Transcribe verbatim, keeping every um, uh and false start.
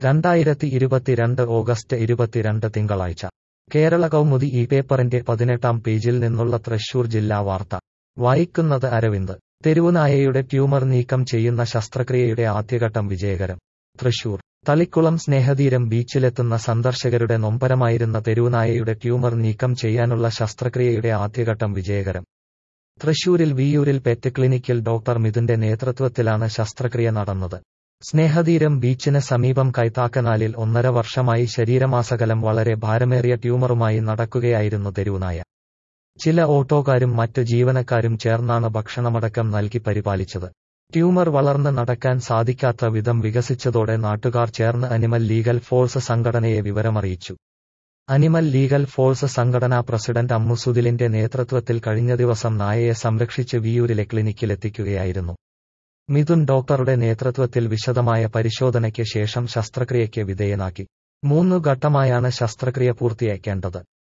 രണ്ടായിരത്തി ഇരുപത്തിരണ്ട് ഓഗസ്റ്റ് ഇരുപത്തിരണ്ട് തിങ്കളാഴ്ച കേരള കൗമുദി ഈ പേപ്പറിന്റെ പതിനെട്ടാം പേജിൽ നിന്നുള്ള തൃശൂർ ജില്ലാ വാർത്ത വായിക്കുന്നത് അരവിന്ദ്. തെരുവുനായയുടെ ട്യൂമർ നീക്കം ചെയ്യുന്ന ശസ്ത്രക്രിയയുടെ ആദ്യഘട്ടം വിജയകരം. തൃശൂർ തളിക്കുളം സ്നേഹതീരം ബീച്ചിലെത്തുന്ന സന്ദർശകരുടെ നൊമ്പരമായിരുന്ന തെരുവുനായയുടെ ട്യൂമർ നീക്കം ചെയ്യാനുള്ള ശസ്ത്രക്രിയയുടെ ആദ്യഘട്ടം വിജയകരം. തൃശൂരിൽ വിയ്യൂരിൽ പെറ്റ് ക്ലിനിക്കിൽ ഡോക്ടർ മിഥുന്റെ നേതൃത്വത്തിലാണ് ശസ്ത്രക്രിയ നടന്നത്. സ്നേഹതീരം ബീച്ചിന് സമീപം കൈത്താക്കനാലിൽ ഒന്നര വർഷമായി ശരീരമാസകലം വളരെ ഭാരമേറിയ ട്യൂമറുമായി നടക്കുകയായിരുന്നു തെരുവുനായ. ചില ഓട്ടോക്കാരും മറ്റ് ജീവനക്കാരും ചേർന്നാണ് ഭക്ഷണമടക്കം നൽകി പരിപാലിച്ചത്. ട്യൂമർ വളർന്ന് നടക്കാൻ സാധിക്കാത്ത വിധം വികസിച്ചതോടെ നാട്ടുകാർ ചേർന്ന് അനിമൽ ലീഗൽ ഫോഴ്സ് സംഘടനയെ വിവരമറിയിച്ചു. അനിമൽ ലീഗൽ ഫോഴ്സ് സംഘടനാ പ്രസിഡന്റ് അമ്മു സുധിലിന്റെ നേതൃത്വത്തിൽ കഴിഞ്ഞ ദിവസം നായയെ സംരക്ഷിച്ച് വിയ്യൂരിലെ ക്ലിനിക്കിലെത്തിക്കുകയായിരുന്നു. മിഥുൻ ഡോക്ടറുടെ നേതൃത്വത്തിൽ വിശദമായ പരിശോധനയ്ക്ക് ശേഷം ശസ്ത്രക്രിയയ്ക്ക് വിധേയനാക്കി. മൂന്നു ഘട്ടമായാണ് ശസ്ത്രക്രിയ പൂർത്തിയാക്കേണ്ടത്.